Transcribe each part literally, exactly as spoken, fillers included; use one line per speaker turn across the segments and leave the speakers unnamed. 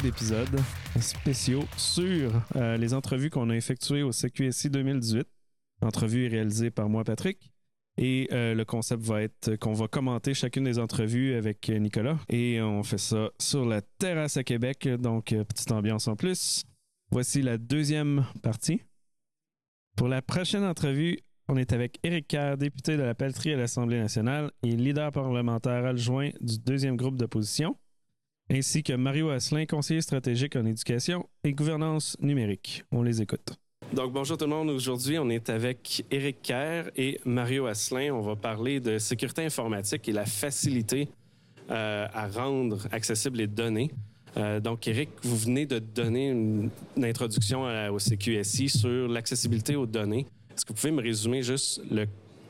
épisodes spéciaux sur euh, les entrevues qu'on a effectuées au C Q S I deux mille dix-huit. L'entrevue est réalisée par moi, Patrick. Et euh, le concept va être qu'on va commenter chacune des entrevues avec Nicolas. Et on fait ça sur la terrasse à Québec, donc euh, petite ambiance en plus. Voici la deuxième partie. Pour la prochaine entrevue, on est avec Éric Kerr, député de la Pelletrie à l'Assemblée nationale et leader parlementaire adjoint du deuxième groupe d'opposition, ainsi que Mario Asselin, conseiller stratégique en éducation et gouvernance numérique. On les écoute. Donc, bonjour tout le monde. Aujourd'hui, on est avec Éric Kerr et Mario Asselin. On va parler de sécurité informatique et la facilité euh, à rendre accessibles les données. Euh, donc, Éric, vous venez de donner une, une introduction à, au C Q S I sur l'accessibilité aux données. Est-ce que vous pouvez me résumer juste le,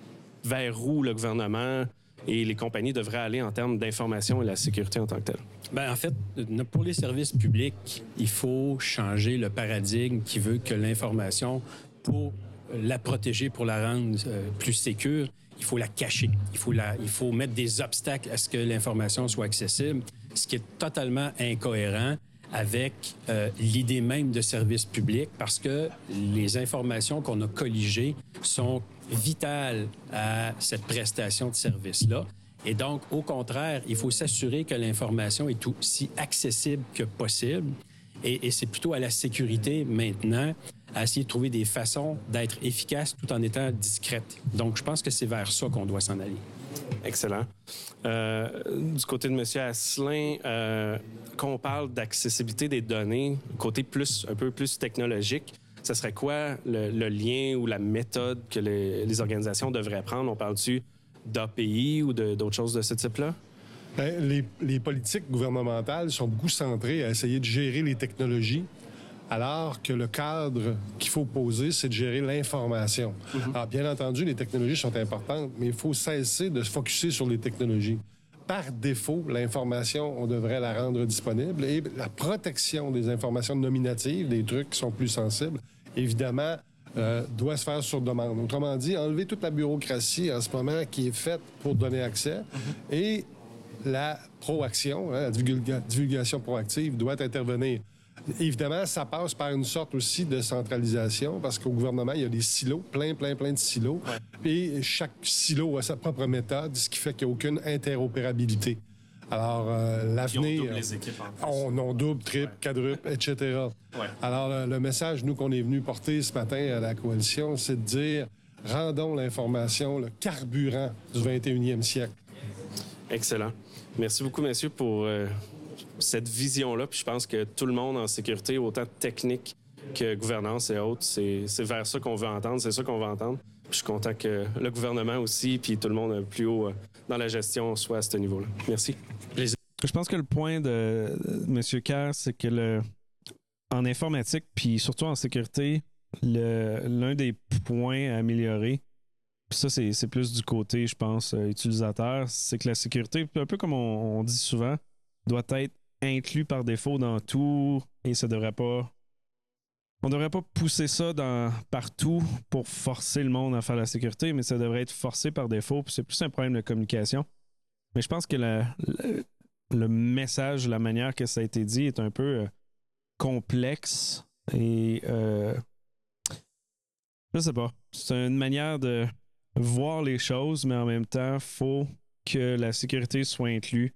vers où le gouvernement et les compagnies devraient aller en termes d'information et la sécurité en tant que telle?
Bien, en fait, pour les services publics, il faut changer le paradigme qui veut que l'information, pour la protéger, pour la rendre euh, plus sécure, il faut la cacher. Il faut, la, il faut mettre des obstacles à ce que l'information soit accessible, ce qui est totalement incohérent avec euh, l'idée même de service public, parce que les informations qu'on a colligées sont vitales à cette prestation de service-là. Et donc, au contraire, il faut s'assurer que l'information est aussi accessible que possible. Et, et c'est plutôt à la sécurité maintenant à essayer de trouver des façons d'être efficace tout en étant discrète. Donc, je pense que c'est vers ça qu'on doit s'en aller.
Excellent. Euh, du côté de M. Asselin, euh, quand on parle d'accessibilité des données, côté plus, un peu plus technologique, ce serait quoi le, le lien ou la méthode que les, les organisations devraient prendre? On parle-tu d'A P I ou de, d'autres choses de ce type-là?
Bien, les, les politiques gouvernementales sont beaucoup centrées à essayer de gérer les technologies, alors que le cadre qu'il faut poser, c'est de gérer l'information. Mm-hmm. Alors, bien entendu, les technologies sont importantes, mais il faut cesser de se focusser sur les technologies. Par défaut, l'information, on devrait la rendre disponible et la protection des informations nominatives, des trucs qui sont plus sensibles, évidemment, euh, doit se faire sur demande. Autrement dit, enlever toute la bureaucratie en ce moment qui est faite pour donner accès mm-hmm. et la proaction, hein, la divulga- divulgation proactive doit intervenir. Évidemment, ça passe par une sorte aussi de centralisation parce qu'au gouvernement, il y a des silos, plein, plein, plein de silos. Ouais. Et chaque silo a sa propre méthode, ce qui fait qu'il n'y a aucune interopérabilité. Alors, euh, l'avenir...
On double les équipes en plus.
On, on double, triple, ouais. quadruple, et cetera. Ouais. Alors, le, le message, nous, qu'on est venu porter ce matin à la coalition, c'est de dire, rendons l'information le carburant du vingt et unième siècle.
Excellent. Merci beaucoup, messieurs, pour... Euh... cette vision-là, puis je pense que tout le monde en sécurité, autant technique que gouvernance et autres, c'est, c'est vers ça qu'on veut entendre, c'est ça qu'on veut entendre. Puis je suis content que le gouvernement aussi, puis tout le monde plus haut dans la gestion soit à ce niveau-là. Merci. Plaisir. Je pense que le point de, de M. Kerr, c'est que le, en informatique, puis surtout en sécurité, le, l'un des points à améliorer, puis ça, c'est, c'est plus du côté, je pense, euh, utilisateur, c'est que la sécurité, un peu comme on, on dit souvent, doit être inclus par défaut dans tout et ça devrait pas... On devrait pas pousser ça dans, partout pour forcer le monde à faire la sécurité, mais ça devrait être forcé par défaut. Puis c'est plus un problème de communication. Mais je pense que la, le, le message, la manière que ça a été dit est un peu euh, complexe et euh, je sais pas. C'est une manière de voir les choses, mais en même temps, il faut que la sécurité soit inclue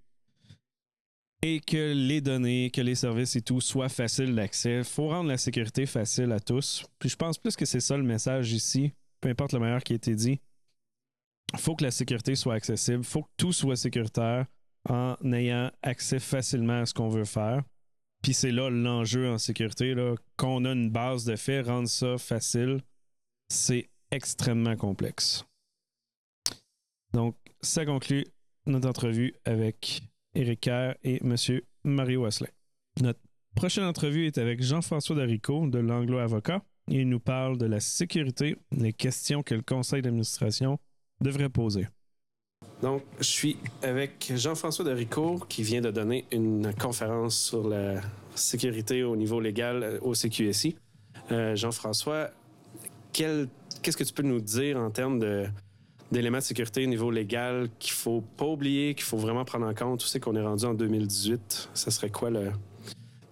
et que les données, que les services et tout soient faciles d'accès. Il faut rendre la sécurité facile à tous. Puis je pense plus que c'est ça le message ici, peu importe le meilleur qui a été dit. Il faut que la sécurité soit accessible. Il faut que tout soit sécuritaire en ayant accès facilement à ce qu'on veut faire. Puis c'est là l'enjeu en sécurité. Là. Quand on a une base de faits, rendre ça facile, c'est extrêmement complexe. Donc, ça conclut notre entrevue avec Éric Kerr et M. Mario Asselin. Notre prochaine entrevue est avec Jean-François Darico de l'Anglo Avocat. Il nous parle de la sécurité, les questions que le conseil d'administration devrait poser. Donc, je suis avec Jean-François Darico qui vient de donner une conférence sur la sécurité au niveau légal au C Q S I. Euh, Jean-François, quel, qu'est-ce que tu peux nous dire en termes de d'éléments de sécurité au niveau légal qu'il faut pas oublier, qu'il faut vraiment prendre en compte? Tu sais qu'on est rendu en deux mille dix-huit. Ça serait quoi le,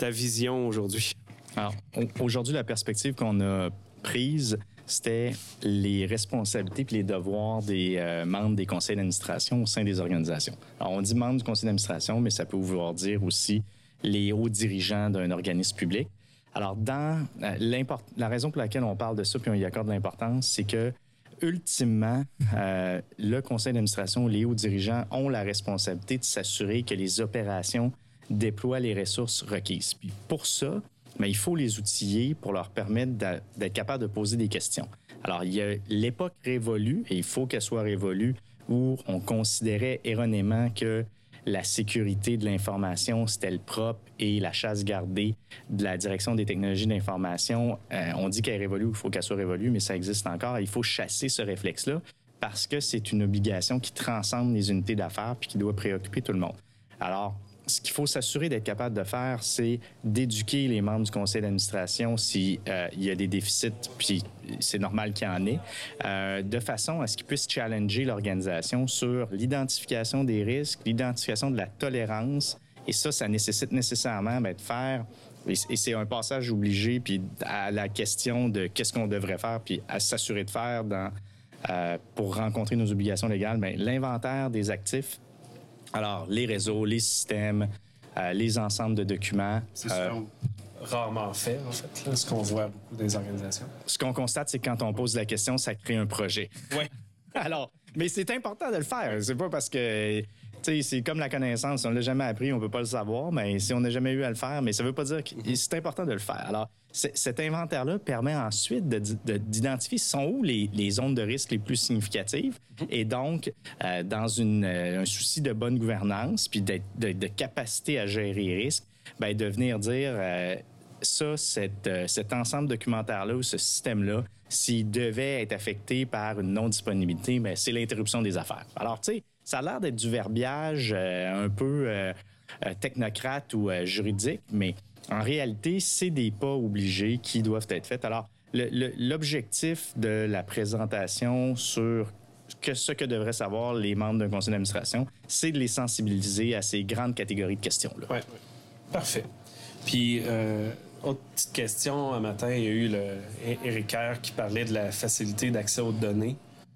ta vision aujourd'hui?
Alors, aujourd'hui, la perspective qu'on a prise, c'était les responsabilités et les devoirs des euh, membres des conseils d'administration au sein des organisations. Alors, on dit membres du conseil d'administration, mais ça peut vouloir dire aussi les hauts dirigeants d'un organisme public. Alors, dans euh, l'import- la raison pour laquelle on parle de ça puis on y accorde de l'importance, c'est que ultimement, euh, le conseil d'administration, les hauts dirigeants ont la responsabilité de s'assurer que les opérations déploient les ressources requises. Puis pour ça, bien, il faut les outiller pour leur permettre d'être capables de poser des questions. Alors, il y a l'époque révolue, et il faut qu'elle soit révolue, où on considérait erronément que la sécurité de l'information, c'était le propre et la chasse gardée de la direction des technologies d'information. Euh, on dit qu'elle est révolue, il faut qu'elle soit révolue, mais ça existe encore. Il faut chasser ce réflexe-là parce que c'est une obligation qui transcende les unités d'affaires puis qui doit préoccuper tout le monde. Alors, ce qu'il faut s'assurer d'être capable de faire, c'est d'éduquer les membres du conseil d'administration s'il euh, y a des déficits, puis c'est normal qu'il y en ait, euh, de façon à ce qu'ils puissent challenger l'organisation sur l'identification des risques, l'identification de la tolérance. Et ça, ça nécessite nécessairement bien, de faire, et c'est un passage obligé, puis à la question de qu'est-ce qu'on devrait faire, puis à s'assurer de faire dans, euh, pour rencontrer nos obligations légales, bien, l'inventaire des actifs. Alors, les réseaux, les systèmes, euh, les ensembles de documents.
C'est euh, rarement fait, en fait, là, ce qu'on voit à beaucoup des organisations.
Ce qu'on constate, c'est que quand on pose la question, ça crée un projet.
Oui.
Alors, mais c'est important de le faire. C'est pas parce que, tu sais, c'est comme la connaissance. Si on l'a jamais appris, on peut pas le savoir, mais si on n'a jamais eu à le faire, mais ça veut pas dire que mm-hmm. c'est important de le faire. Alors, cet inventaire-là permet ensuite de, de, d'identifier sont où les, les zones de risque les plus significatives et donc, euh, dans une, euh, un souci de bonne gouvernance puis de, de, de capacité à gérer les risques, bien, de venir dire euh, ça, cette, euh, cet ensemble documentaire-là ou ce système-là, s'il devait être affecté par une non-disponibilité, bien, c'est l'interruption des affaires. Alors, tu sais, ça a l'air d'être du verbiage euh, un peu euh, technocrate ou euh, juridique, mais en réalité, c'est des pas obligés qui doivent être faits. Alors, le, le, l'objectif de la présentation sur que ce que devraient savoir les membres d'un conseil d'administration, c'est de les sensibiliser à ces grandes catégories de questions-là.
Oui, ouais. Parfait. Puis, euh, autre petite question, un matin, il y a eu le Éric Kerr qui parlait de la facilité d'accès aux données.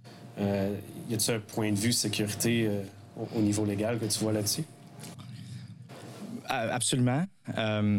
Euh, y a-t-il un point de vue sécurité euh, au, au niveau légal que tu vois là-dessus?
Absolument. Euh,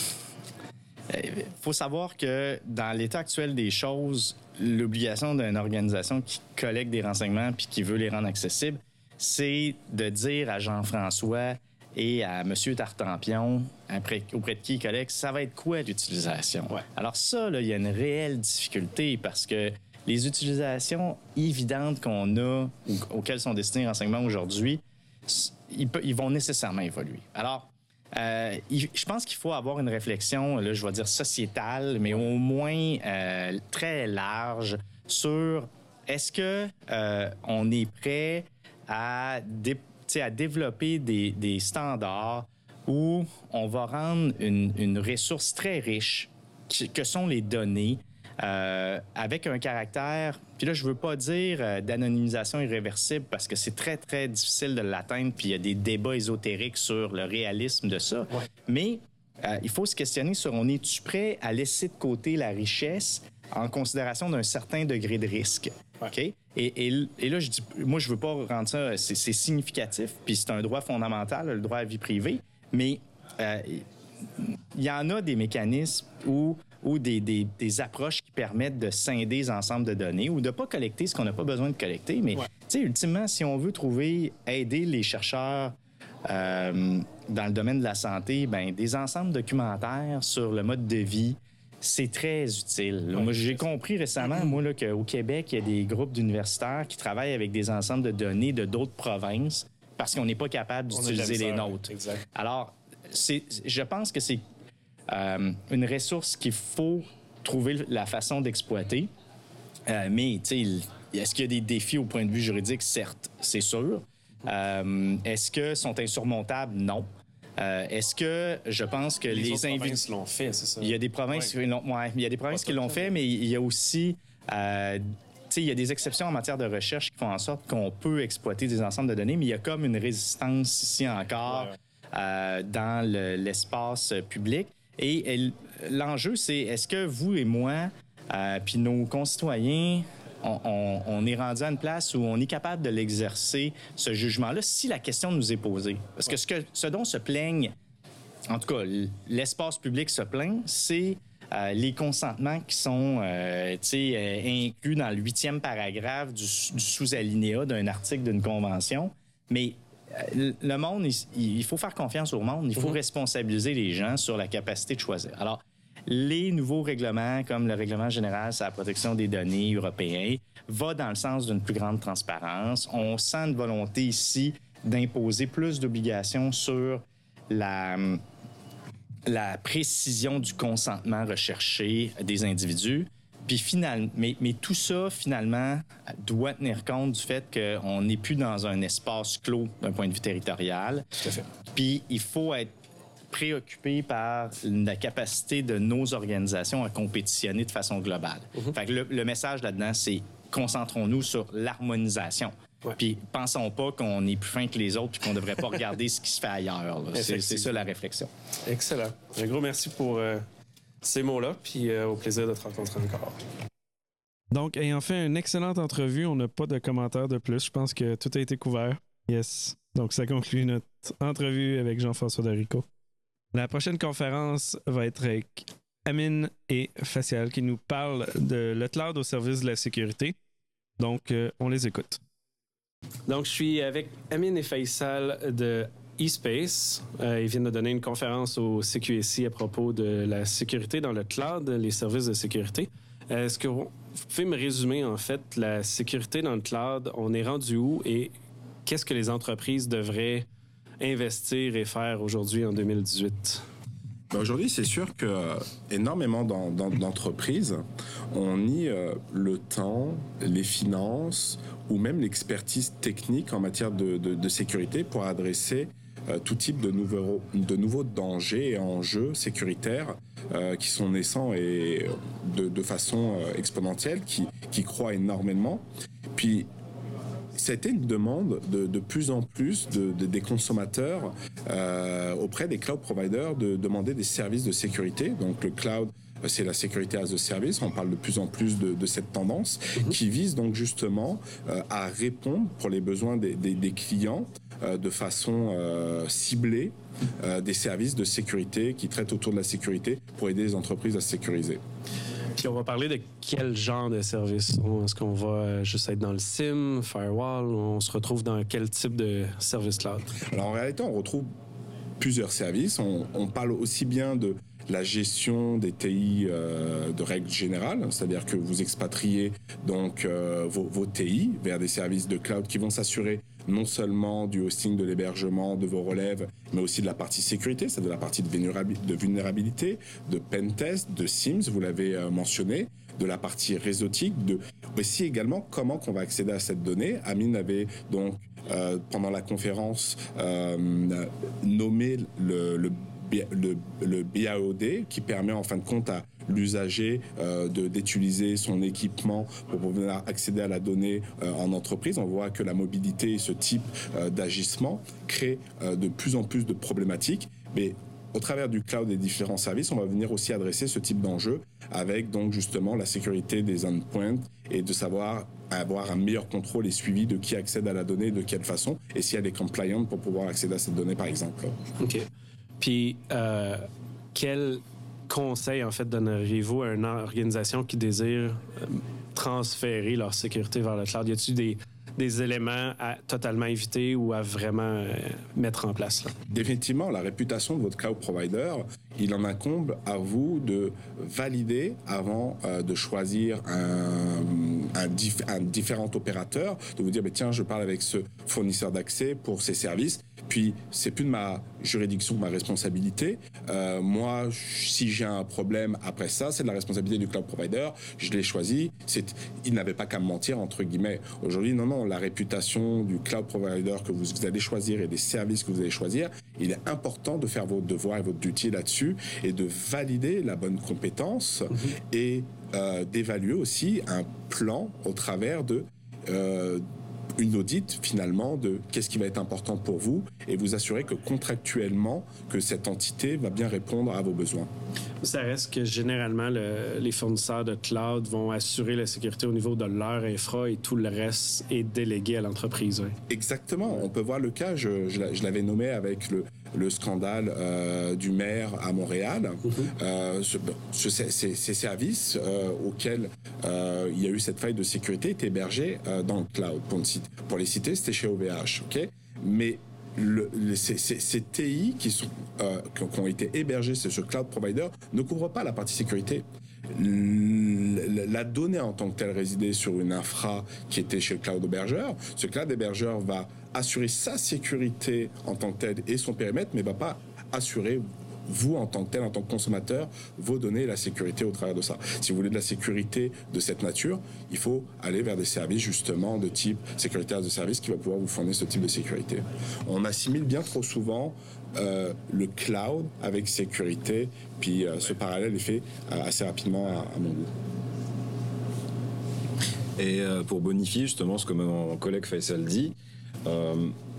faut savoir que dans l'état actuel des choses, l'obligation d'une organisation qui collecte des renseignements puis qui veut les rendre accessibles, c'est de dire à Jean-François et à M. Tartampion, après, auprès de qui il collecte, ça va être quoi l'utilisation? Ouais. Alors ça, là, il y a une réelle difficulté parce que les utilisations évidentes qu'on a ou auxquelles sont destinés les renseignements aujourd'hui, ils, ils vont nécessairement évoluer. Alors, Euh, je pense qu'il faut avoir une réflexion, là, je vais dire sociétale, mais au moins euh, très large sur est-ce que euh, on est prêt à, dé- à développer des, des standards où on va rendre une, une ressource très riche qui, que sont les données euh, avec un caractère, puis là je veux pas dire euh, d'anonymisation irréversible parce que c'est très très difficile de l'atteindre, puis il y a des débats ésotériques sur le réalisme de ça, ouais. mais euh, il faut se questionner sur on est-tu prêt à laisser de côté la richesse en considération d'un certain degré de risque, ouais. OK? Et, et, et là je dis, moi je veux pas rendre ça, c'est, c'est significatif, puis c'est un droit fondamental, le droit à la vie privée, mais euh, il y en a des mécanismes où ou des, des, des approches qui permettent de scinder des ensembles de données ou de ne pas collecter ce qu'on n'a pas besoin de collecter. Mais, ouais. tu sais, ultimement, si on veut trouver, aider les chercheurs euh, dans le domaine de la santé, ben des ensembles documentaires sur le mode de vie, c'est très utile. Ouais, moi, j'ai compris récemment, moi, là, qu'au Québec, il y a des groupes d'universitaires qui travaillent avec des ensembles de données de d'autres provinces parce qu'on n'est pas capable d'utiliser les nôtres. Exact. Alors, c'est, je pense que c'est Euh, une ressource qu'il faut trouver la façon d'exploiter. Euh, mais, tu sais, est-ce qu'il y a des défis au point de vue juridique? Certes, c'est sûr. Euh, est-ce que sont insurmontables? Non. Euh, est-ce que je pense que
les,
les
autres provinces l'ont fait, c'est ça?
Il y a des provinces,
ouais.
qui, l'ont, ouais, il y a des provinces qui l'ont fait, mais il y a aussi... Euh, il y a des exceptions en matière de recherche qui font en sorte qu'on peut exploiter des ensembles de données, mais il y a comme une résistance ici encore. Ouais, ouais. euh, dans le, l'espace public. Et, et l'enjeu, c'est est-ce que vous et moi, euh, puis nos concitoyens, on, on, on est rendu à une place où on est capable de l'exercer, ce jugement-là, si la question nous est posée. Parce que ce, que, ce dont se plaignent, en tout cas, l'espace public se plaint, c'est euh, les consentements qui sont euh, euh, inclus dans le huitième paragraphe du, du sous-alinéa d'un article d'une convention. Mais euh, le monde, il, il faut faire confiance au monde, il faut mm-hmm. responsabiliser les gens sur la capacité de choisir. Alors, les nouveaux règlements, comme le règlement général sur la protection des données européen, va dans le sens d'une plus grande transparence. On sent une volonté ici d'imposer plus d'obligations sur la, la précision du consentement recherché des individus. Puis finalement, mais, mais tout ça, finalement, doit tenir compte du fait qu'on n'est plus dans un espace clos d'un point de vue territorial.
Tout à fait.
Puis il faut être préoccupés par la capacité de nos organisations à compétitionner de façon globale. Mm-hmm. Fait que le, le message là-dedans, c'est concentrons-nous sur l'harmonisation. Ouais. Puis pensons pas qu'on est plus fin que les autres puis qu'on ne devrait pas regarder ce qui se fait ailleurs. C'est, c'est ça la réflexion.
Excellent. Un gros merci pour euh, ces mots-là, puis euh, au plaisir de te rencontrer encore. Donc, ayant fait une excellente entrevue, on n'a pas de commentaires de plus. Je pense que tout a été couvert. Yes. Donc, ça conclut notre entrevue avec Jean-François Darico. La prochaine conférence va être avec Amine et Facial qui nous parlent de le cloud au service de la sécurité. Donc, euh, on les écoute. Donc, je suis avec Amine et Faisal de eSpace. Euh, ils viennent de donner une conférence au C Q S I à propos de la sécurité dans le cloud, les services de sécurité. Euh, est-ce que vous pouvez me résumer, en fait, la sécurité dans le cloud? On est rendu où et qu'est-ce que les entreprises devraient investir et faire aujourd'hui en deux mille dix-huit?
Ben aujourd'hui, c'est sûr que euh, énormément dans, dans, d'entreprises ont mis euh, le temps, les finances ou même l'expertise technique en matière de, de, de sécurité pour adresser euh, tout type de nouveaux, de nouveaux dangers et enjeux sécuritaires euh, qui sont naissants et de, de façon euh, exponentielle, qui, qui croît énormément. Puis c'était une demande de, de plus en plus de, de, des consommateurs euh, auprès des cloud providers de demander des services de sécurité. Donc le cloud, c'est la sécurité as a service. On parle de plus en plus de, de cette tendance mm-hmm. qui vise donc justement euh, à répondre pour les besoins des, des, des clients euh, de façon euh, ciblée euh, des services de sécurité qui traitent autour de la sécurité pour aider les entreprises à se sécuriser.
Puis on va parler de quel genre de service. Est-ce qu'on va juste être dans le S I M, firewall, ou on se retrouve dans quel type de service cloud?
Alors en réalité, on retrouve plusieurs services. On, on parle aussi bien de la gestion des T I euh, de règle générale, c'est-à-dire que vous expatriez donc euh, vos, vos T I vers des services de cloud qui vont s'assurer non seulement du hosting, de l'hébergement, de vos relèves, mais aussi de la partie sécurité, c'est-à-dire de la partie de vulnérabilité, de, vulnérabilité, de pentest, de S I M S, vous l'avez euh, mentionné, de la partie réseautique, de aussi également comment qu'on va accéder à cette donnée. Amine avait donc euh, pendant la conférence euh, nommé le, le Le, le B A O D qui permet en fin de compte à l'usager euh, de, d'utiliser son équipement pour pouvoir accéder à la donnée euh, en entreprise. On voit que la mobilité et ce type euh, d'agissement crée euh, de plus en plus de problématiques, mais au travers du cloud et des différents services, on va venir aussi adresser ce type d'enjeu avec donc justement la sécurité des endpoints et de savoir avoir un meilleur contrôle et suivi de qui accède à la donnée, de quelle façon, et s'il y a des compliants pour pouvoir accéder à cette donnée par exemple.
OK. Puis, euh, quel conseil, en fait, donneriez-vous à une organisation qui désire euh, transférer leur sécurité vers le cloud? Y a-t-il des, des éléments à totalement éviter ou à vraiment euh, mettre en place, là?
Définitivement, la réputation de votre cloud provider, il en incombe à vous de valider avant euh, de choisir un, un, dif, un différent opérateur, de vous dire, mais tiens, je parle avec ce fournisseur d'accès pour ces services. Puis, c'est plus de ma juridiction, ma responsabilité. Euh, moi, si j'ai un problème après ça, c'est de la responsabilité du cloud provider. Je l'ai choisi. C'est, il n'avait pas qu'à me mentir, entre guillemets. Aujourd'hui, non, non, la réputation du cloud provider que vous, vous allez choisir et des services que vous allez choisir, il est important de faire votre devoir et votre duty là-dessus et de valider la bonne compétence mm-hmm. et euh, d'évaluer aussi un plan au travers de... Euh, une audit finalement de qu'est-ce qui va être important pour vous et vous assurer que contractuellement que cette entité va bien répondre à vos besoins.
Ça reste que généralement le, les fournisseurs de cloud vont assurer la sécurité au niveau de leur infra et tout le reste est délégué à l'entreprise. Oui.
Exactement. On peut voir le cas, je, je, je l'avais nommé avec le, le scandale euh, du maire à Montréal. Mm-hmm. euh, ce, ce, ces, ces services euh, auxquels euh, il y a eu cette faille de sécurité étaient hébergés euh, dans le cloud. Pour, pour les citer, c'était chez O V H. Okay? Mais Le, le, ces, ces, ces T I qui, sont, euh, qui ont été hébergés sur ce cloud provider ne couvrent pas la partie sécurité. Le, la donnée en tant que telle résidait sur une infra qui était chez le cloud hébergeur. Ce cloud hébergeur va assurer sa sécurité en tant que telle et son périmètre, mais ne va pas assurer vous, en tant que tel, en tant que consommateur, vos données et la sécurité au travers de ça. Si vous voulez de la sécurité de cette nature, il faut aller vers des services, justement, de type sécurité as a service qui va pouvoir vous fournir ce type de sécurité. On assimile bien trop souvent euh, le cloud avec sécurité, puis euh, ce parallèle est fait euh, assez rapidement à, à mon goût.
Et euh, pour bonifier, justement, ce que mon collègue Faisal dit, euh,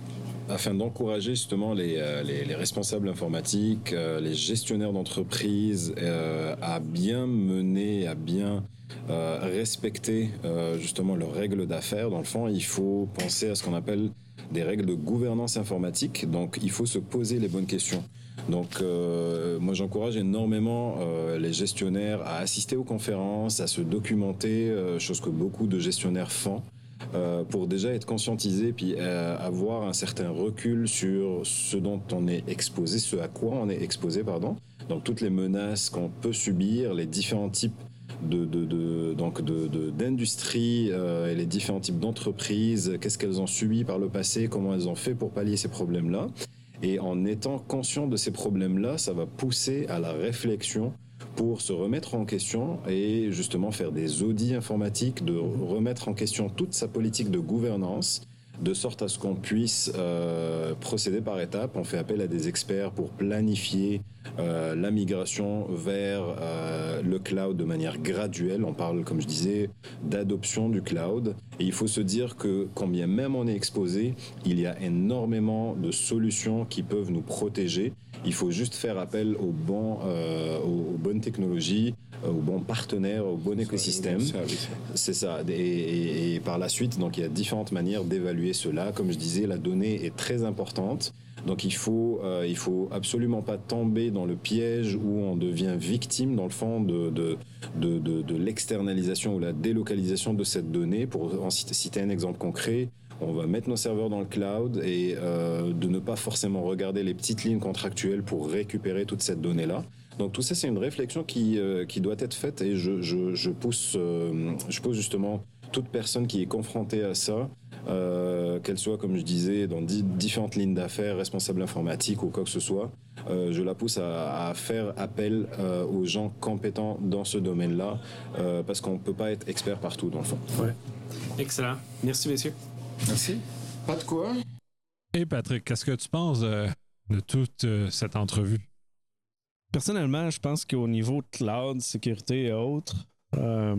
afin d'encourager justement les, euh, les, les responsables informatiques, euh, les gestionnaires d'entreprise euh, à bien mener, à bien euh, respecter euh, justement leurs règles d'affaires. Dans le fond, il faut penser à ce qu'on appelle des règles de gouvernance informatique. Donc, il faut se poser les bonnes questions. Donc, euh, moi, j'encourage énormément euh, les gestionnaires à assister aux conférences, à se documenter, euh, chose que beaucoup de gestionnaires font. Euh, pour déjà être conscientisé puis euh, avoir un certain recul sur ce dont on est exposé, ce à quoi on est exposé, pardon. Donc toutes les menaces qu'on peut subir, les différents types de, de, de donc de, de d'industrie euh, et les différents types d'entreprises, qu'est-ce qu'elles ont subi par le passé, comment elles ont fait pour pallier ces problèmes-là. Et en étant conscient de ces problèmes-là, ça va pousser à la réflexion pour se remettre en question et justement faire des audits informatiques, de remettre en question toute sa politique de gouvernance, de sorte à ce qu'on puisse euh, procéder par étapes. On fait appel à des experts pour planifier euh, la migration vers euh, le cloud de manière graduelle. On parle, comme je disais, d'adoption du cloud. Et il faut se dire que, quand bien même on est exposé, il y a énormément de solutions qui peuvent nous protéger. Il faut juste faire appel aux, bons, euh, aux, aux bonnes technologies, aux bons partenaires, au bon écosystème. C'est ça. Et, et, et par la suite, donc, il y a différentes manières d'évaluer cela. Comme je disais, la donnée est très importante. Donc il faut, euh, il faut absolument pas tomber dans le piège où on devient victime, dans le fond, de, de, de, de, de l'externalisation ou la délocalisation de cette donnée. Pour en citer un exemple concret, on va mettre nos serveurs dans le cloud et euh, de ne pas forcément regarder les petites lignes contractuelles pour récupérer toute cette donnée-là. Donc tout ça, c'est une réflexion qui, euh, qui doit être faite et je, je, je, pousse, euh, je pousse justement toute personne qui est confrontée à ça, euh, qu'elle soit, comme je disais, dans di- différentes lignes d'affaires, responsable informatique ou quoi que ce soit, euh, je la pousse à, à faire appel euh, aux gens compétents dans ce domaine-là, euh, parce qu'on ne peut pas être expert partout, dans le fond.
Ouais. Excellent. Merci, messieurs.
Merci. Pas de quoi.
Et Patrick, qu'est-ce que tu penses de, de toute euh, cette entrevue?
Personnellement, je pense qu'au niveau cloud, sécurité et autres, euh,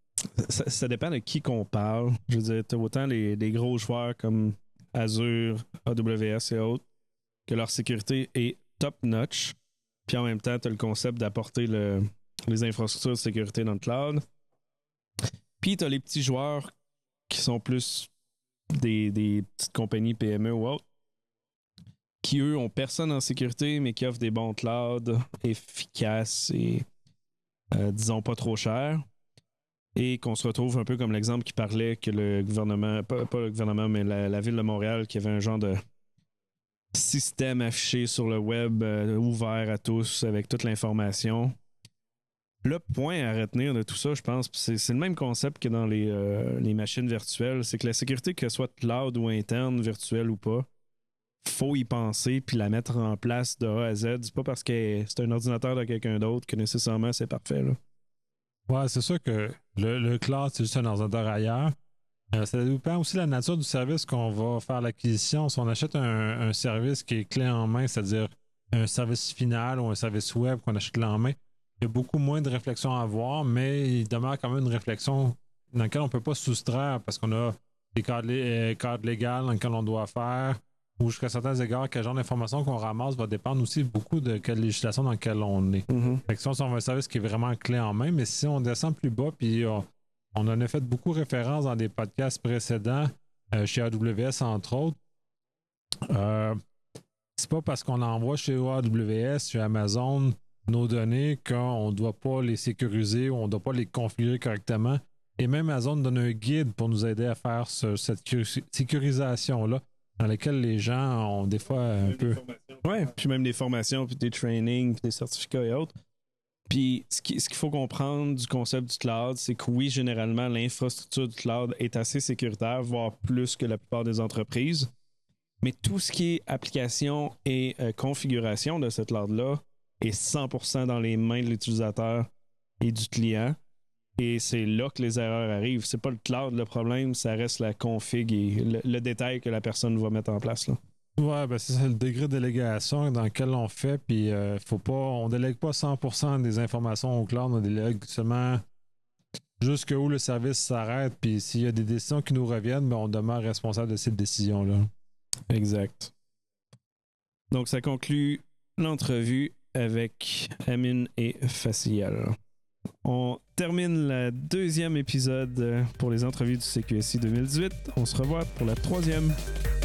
ça, ça dépend de qui qu'on parle. Je veux dire, tu as autant les, les gros joueurs comme Azure, A W S et autres, que leur sécurité est top-notch. Puis en même temps, tu as le concept d'apporter le, les infrastructures de sécurité dans le cloud. Puis tu as les petits joueurs qui sont plus des, des petites compagnies P M E ou autres, qui, eux, ont personne en sécurité, mais qui offrent des bons clouds efficaces et, euh, disons, pas trop chers. Et qu'on se retrouve un peu comme l'exemple qui parlait que le gouvernement, pas, pas le gouvernement, mais la, la ville de Montréal, qui avait un genre de système affiché sur le web euh, ouvert à tous avec toute l'information. Le point à retenir de tout ça, je pense, c'est, c'est le même concept que dans les, euh, les machines virtuelles, c'est que la sécurité, que ce soit cloud ou interne, virtuelle ou pas, faut y penser puis la mettre en place de A à Z. C'est pas parce que c'est un ordinateur de quelqu'un d'autre que nécessairement c'est parfait, là.
Ouais, c'est sûr que le, le cloud, c'est juste un ordinateur ailleurs. Euh, ça dépend aussi de la nature du service qu'on va faire l'acquisition. Si on achète un, un service qui est clé en main, c'est-à-dire un service final ou un service web qu'on achète clé en main, il y a beaucoup moins de réflexion à avoir, mais il demeure quand même une réflexion dans laquelle on ne peut pas se soustraire parce qu'on a des cadres, euh, cadres légaux dans lesquels on doit faire, ou jusqu'à certains égards, quel genre d'informations qu'on ramasse va dépendre aussi beaucoup de quelle législation dans laquelle on est.
Mm-hmm.
Fait que si on a un service qui est vraiment clé en main, mais si on descend plus bas, puis on, on en a fait beaucoup référence dans des podcasts précédents, euh, chez A W S entre autres, euh, c'est pas parce qu'on envoie chez A W S, chez Amazon, nos données qu'on ne doit pas les sécuriser ou on ne doit pas les configurer correctement. Et même Amazon donne un guide pour nous aider à faire ce, cette sécurisation-là, dans laquelle les gens ont des fois un peu...
Oui, puis même des formations, puis des trainings, puis des certificats et autres. Puis ce, qui, ce qu'il faut comprendre du concept du cloud, c'est que oui, généralement, l'infrastructure du cloud est assez sécuritaire, voire plus que la plupart des entreprises. Mais tout ce qui est application et euh, configuration de cette cloud-là est cent pour cent dans les mains de l'utilisateur et du client. Et c'est là que les erreurs arrivent. C'est pas le cloud le problème, ça reste la config et le, le détail que la personne va mettre en place, là.
Ouais, ben c'est le degré de délégation dans lequel on fait, puis euh, faut pas, on délègue pas cent pour cent des informations au cloud, on délègue seulement jusqu'où le service s'arrête, puis s'il y a des décisions qui nous reviennent, ben on demeure responsable de ces décisions-là.
Exact. Donc ça conclut l'entrevue avec Amine et Facial. On termine le deuxième épisode pour les entrevues du C Q S I deux mille dix-huit. On se revoit pour la troisième.